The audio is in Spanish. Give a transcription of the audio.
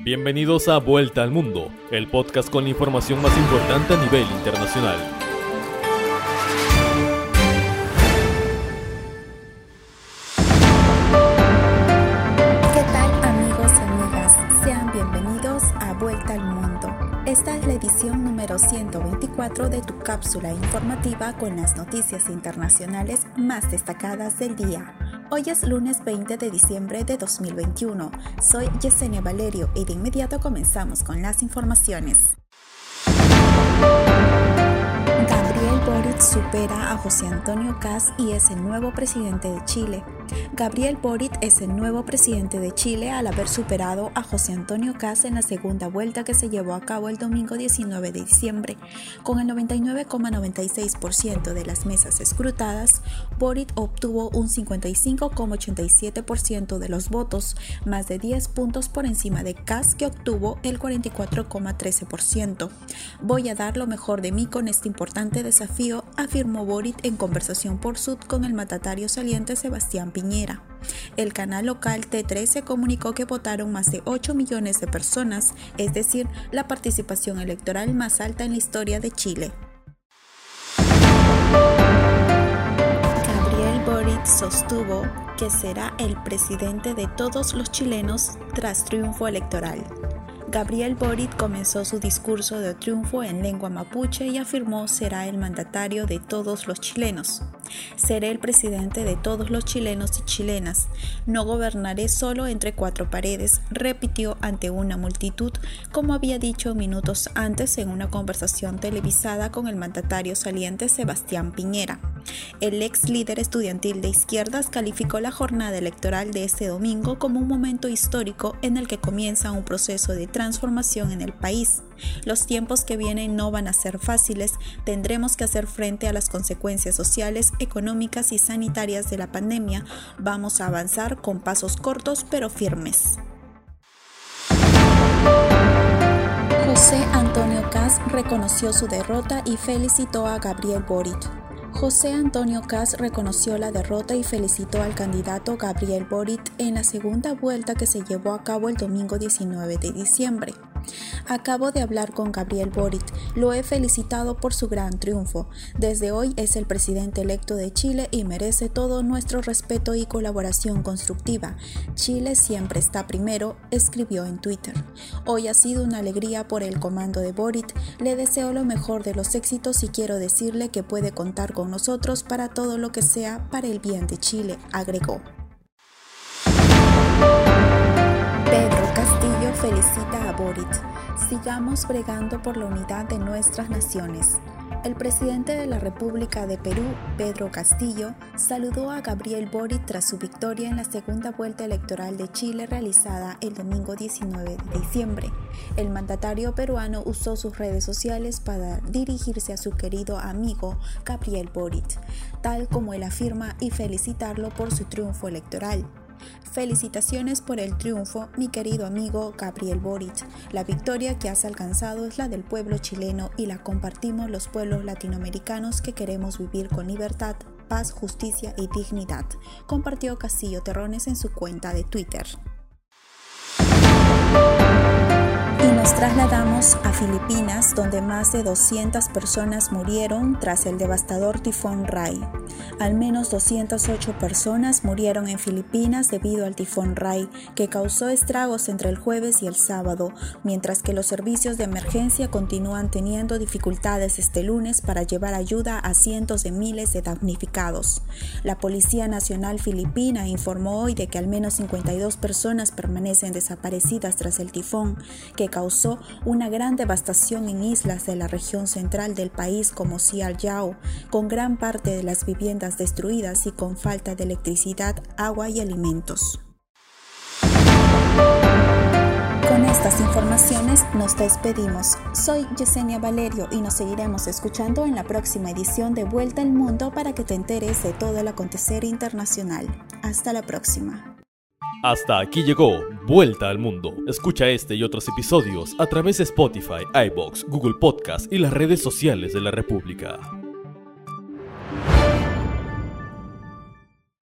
Bienvenidos a Vuelta al Mundo, el podcast con la información más importante a nivel internacional. ¿Qué tal, amigos y amigas? Sean bienvenidos a Vuelta al Mundo. Esta es la edición número 124 de tu cápsula informativa con las noticias internacionales más destacadas del día. Hoy es lunes 20 de diciembre de 2021. Soy Yesenia Valerio y de inmediato comenzamos con las informaciones. Gabriel Boric supera a José Antonio Kast y es el nuevo presidente de Chile. Gabriel Boric es el nuevo presidente de Chile al haber superado a José Antonio Kast en la segunda vuelta que se llevó a cabo el domingo 19 de diciembre. Con el 99,96% de las mesas escrutadas, Boric obtuvo un 55,87% de los votos, más de 10 puntos por encima de Kast, que obtuvo el 44,13%. Voy a dar lo mejor de mí con este importante desafío, afirmó Boric en conversación por Zoom con el mandatario saliente Sebastián Piñera. El canal local T13 comunicó que votaron más de 8 millones de personas, es decir, la participación electoral más alta en la historia de Chile. Gabriel Boric sostuvo que será el presidente de todos los chilenos tras triunfo electoral. Gabriel Boric comenzó su discurso de triunfo en lengua mapuche y afirmó será el mandatario de todos los chilenos. Seré el presidente de todos los chilenos y chilenas. No gobernaré solo entre cuatro paredes, repitió ante una multitud, como había dicho minutos antes en una conversación televisada con el mandatario saliente Sebastián Piñera. El ex líder estudiantil de izquierdas calificó la jornada electoral de este domingo como un momento histórico en el que comienza un proceso de transformación en el país. Los tiempos que vienen no van a ser fáciles, tendremos que hacer frente a las consecuencias sociales, económicas y sanitarias de la pandemia. Vamos a avanzar con pasos cortos pero firmes. José Antonio Kast reconoció su derrota y felicitó a Gabriel Boric. José Antonio Kast reconoció la derrota y felicitó al candidato Gabriel Boric en la segunda vuelta que se llevó a cabo el domingo 19 de diciembre. Acabo de hablar con Gabriel Boric, lo he felicitado por su gran triunfo. Desde hoy es el presidente electo de Chile y merece todo nuestro respeto y colaboración constructiva. Chile siempre está primero, escribió en Twitter. Hoy ha sido una alegría por el comando de Boric, le deseo lo mejor de los éxitos y quiero decirle que puede contar con nosotros para todo lo que sea para el bien de Chile, agregó. Pedro Castillo felicita a Boric. Sigamos bregando por la unidad de nuestras naciones. El presidente de la República de Perú, Pedro Castillo, saludó a Gabriel Boric tras su victoria en la segunda vuelta electoral de Chile realizada el domingo 19 de diciembre. El mandatario peruano usó sus redes sociales para dirigirse a su querido amigo Gabriel Boric, tal como él afirma, y felicitarlo por su triunfo electoral. Felicitaciones por el triunfo, mi querido amigo Gabriel Boric. La victoria que has alcanzado es la del pueblo chileno y la compartimos los pueblos latinoamericanos que queremos vivir con libertad, paz, justicia y dignidad, compartió Castillo Terrones en su cuenta de Twitter. Y nos trasladamos a Filipinas, donde más de 200 personas murieron tras el devastador tifón Rai. Al menos 208 personas murieron en Filipinas debido al tifón Rai, que causó estragos entre el jueves y el sábado, mientras que los servicios de emergencia continúan teniendo dificultades este lunes para llevar ayuda a cientos de miles de damnificados. La Policía Nacional Filipina informó hoy de que al menos 52 personas permanecen desaparecidas tras el tifón, que causó una gran devastación en islas de la región central del país como Siargao, con gran parte de las viviendas destruidas y con falta de electricidad, agua y alimentos. Con estas informaciones nos despedimos. Soy Yesenia Valerio y nos seguiremos escuchando en la próxima edición de Vuelta al Mundo para que te enteres de todo el acontecer internacional. Hasta la próxima. Hasta aquí llegó Vuelta al Mundo. Escucha este y otros episodios a través de Spotify, iVoox, Google Podcast y las redes sociales de la República.